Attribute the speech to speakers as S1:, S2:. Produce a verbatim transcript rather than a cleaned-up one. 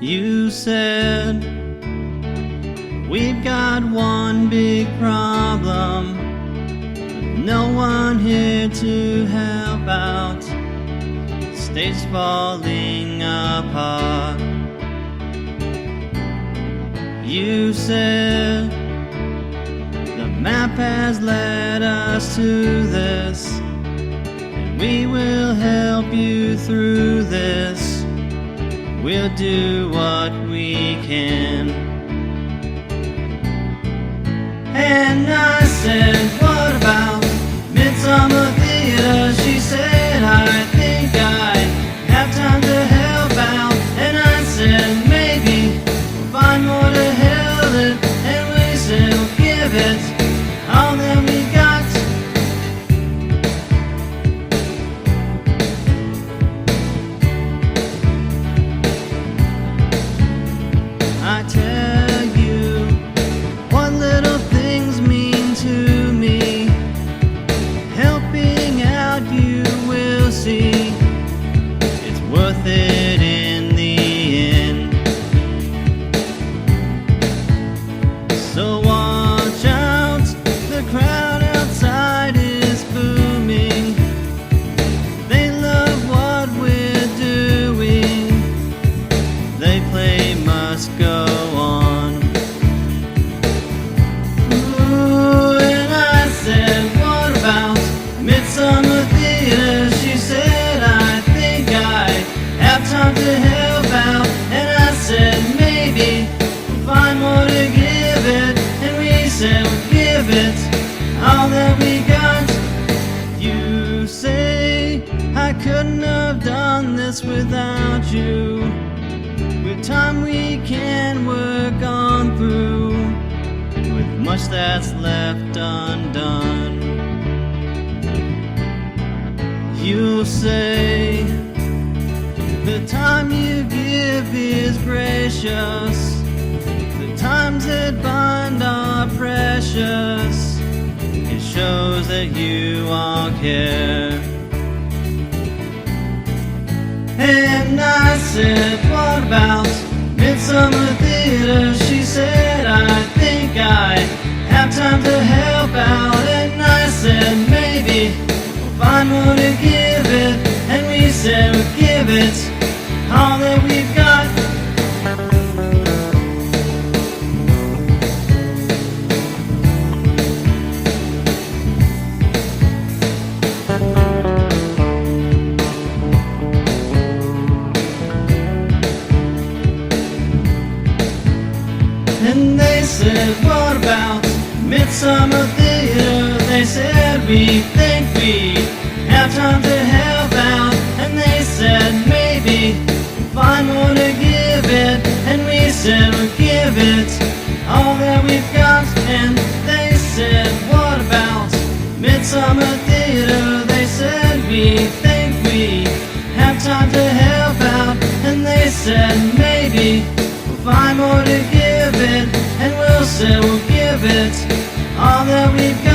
S1: You said we've got one big problem, no one here to help out. State's falling apart. You said the map has led us to this, and we will help you through this. We'll do what we can. And I said, what about Midsummer Theater? She said, I think I have time to help out. And I said, maybe we'll find more to help it. And we said, we'll give it all that we got. I tell you what little things mean to me. Helping out, you will see, it's worth it in the end. So watch out, the crowd outside is booming. They love what we're doing. They play Must Go On. Ooh, and I said, what about Midsummer Theater? She said, I think I have time to help out. And I said, maybe we'll find more to give it. And we said, we'll give it all that we got. You say I couldn't have done this without you. With time we can work on through, with much that's left undone. You'll say the time you give is gracious. The times that bind are precious. It shows that you all care. And I said, what about Midsummer Theater? She said, I think I have time to help out. And I said, maybe we'll find more to give it. And we said, we'll give it all that we've got. And they said, what about Midsummer Theater? They said, we think we have time to help out. And they said, maybe we'll find more to give it. And we said, we'll give it all that we've got. And they said, what about Midsummer Theater? They said, we think we have time to help out. And they said, maybe we'll find more to give it. And we'll say we'll give it all that we've got.